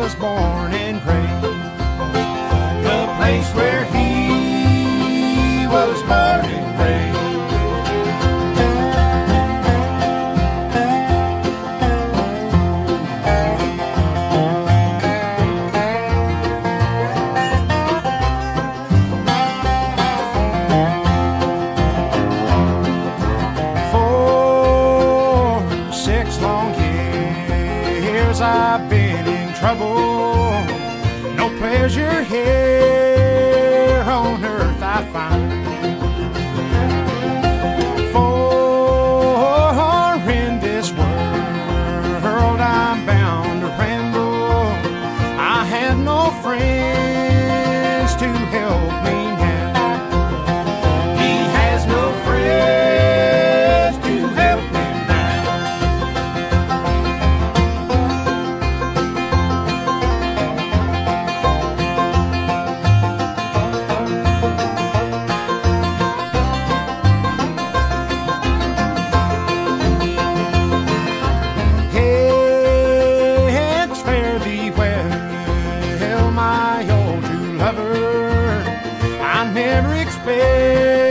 was born and raised. The place where he was born and raised. I've been in trouble. No pleasure here on earth I find. For in this world I'm bound to ramble. I have no friends to help me now. He has no friends to help me. My old true lover, I never expected